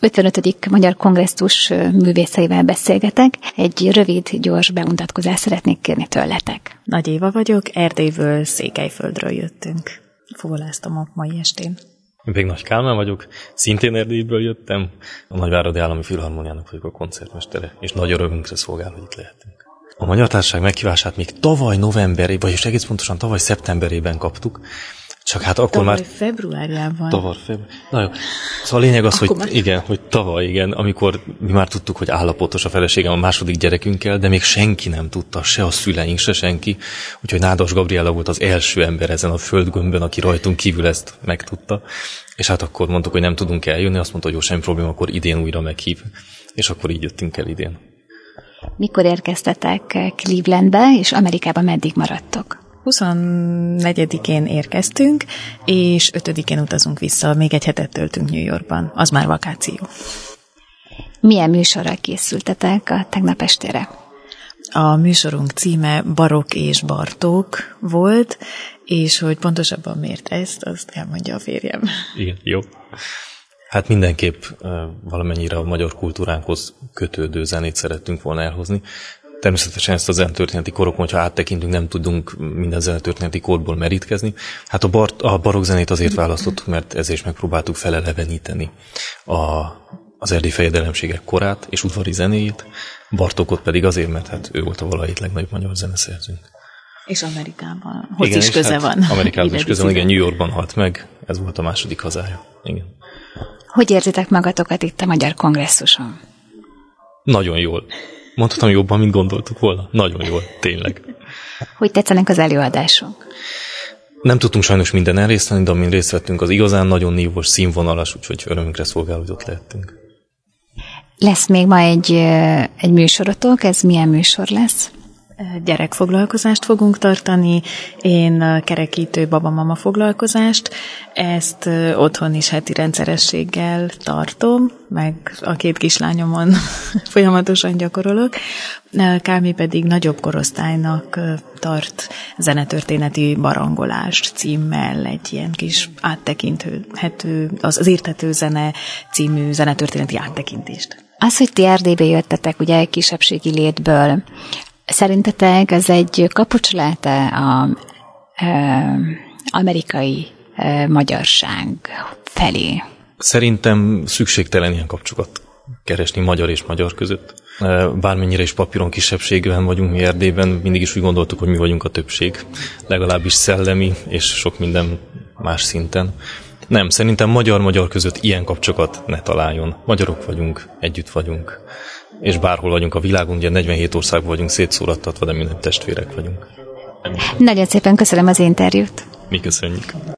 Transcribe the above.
55. Magyar Kongresszus művészeivel beszélgetek. Egy rövid, gyors bemutatkozást szeretnék kérni tőletek. Nagy Éva vagyok, Erdélyből, Székelyföldről jöttünk. Fuvoláztam a mai estén. Én pedig Nagy Kálmán vagyok, szintén Erdélyből jöttem. A Nagyváradi Állami Filharmoniának vagyok a koncertmestere, és nagy örömünkre szolgál, hogy itt lehetünk. A Magyar Társaság meghívását még tavaly novemberében, vagyis egész pontosan tavaly szeptemberében kaptuk, csak hát akkor tavaly már... februárjában. Tavaly február. Na jó. Szóval a lényeg az, hogy tavaly, amikor mi már tudtuk, hogy állapotos a feleségem a második gyerekünkkel, de még senki nem tudta, se a szüleink, se senki. Úgyhogy Nádas Gabriella volt az első ember ezen a földgömbön, aki rajtunk kívül ezt megtudta. És hát akkor mondtuk, hogy nem tudunk eljönni, azt mondta, hogy jó, semmi probléma, akkor idén újra meghív. És akkor így jöttünk el idén. Mikor érkeztetek Clevelandbe, és Amerikában meddig maradtok? 24-én érkeztünk, és 5-én utazunk vissza, még egy hetet töltünk New Yorkban. Az már vakáció. Milyen műsorral készültetek a tegnap estére? A műsorunk címe Barokk és Bartók volt, és hogy pontosabban miért ezt, azt elmondja a férjem. Igen, jó. Hát mindenképp valamennyire a magyar kultúránkhoz kötődő zenét szerettünk volna elhozni. Természetesen ezt a zenetörténeti korokon, hogyha áttekintünk, nem tudunk minden zenetörténeti korból merítkezni. Hát a barokk zenét azért választottuk, mert ezért is megpróbáltuk feleleveníteni az erdélyi fejedelemségek korát és udvari zenéjét. Bartókot pedig azért, mert hát ő volt a valahét legnagyobb magyar zeneszerzőnk. És Amerikában. Hogy is köze van. Amerikában is köze van, igen, New Yorkban halt meg. Ez volt a második hazája. Igen. Hogy érzitek magatokat itt a Magyar Kongresszuson? Nagyon jól. Mondhatom jobban, mint gondoltuk volna. Nagyon jól, tényleg. Hogy tetszenek az előadások? Nem tudtunk sajnos minden részt venni, de amin részt vettünk, az igazán nagyon nívós, színvonalas, úgyhogy örömünkre szolgál, hogy ott lehettünk. Lesz még ma egy műsorotok, ez milyen műsor lesz? Gyerekfoglalkozást fogunk tartani, én kerekítő babamama foglalkozást, ezt otthon is heti rendszerességgel tartom, meg a 2 kislányomon folyamatosan gyakorolok. Kálmi pedig nagyobb korosztálynak tart zenetörténeti barangolást címmel, egy ilyen kis áttekinthető, az érthető zene című zenetörténeti áttekintést. Az, hogy ti Erdélybe jöttetek, ugye egy kisebbségi létből, szerintetek ez egy kapocsláta az amerikai magyarság felé? Szerintem szükségtelen ilyen kapcsokat keresni magyar és magyar között. Bármennyire is papíron kisebbségben vagyunk mi Erdélyben, mindig is úgy gondoltuk, hogy mi vagyunk a többség. Legalábbis szellemi és sok minden más szinten. Nem, szerintem magyar-magyar között ilyen kapcsokat ne találjon. Magyarok vagyunk, együtt vagyunk. És bárhol vagyunk a világon, ugye 47 országban vagyunk szétszórattatva, de minden testvérek vagyunk. Nagyon szépen köszönöm az interjút. Mi köszönjük.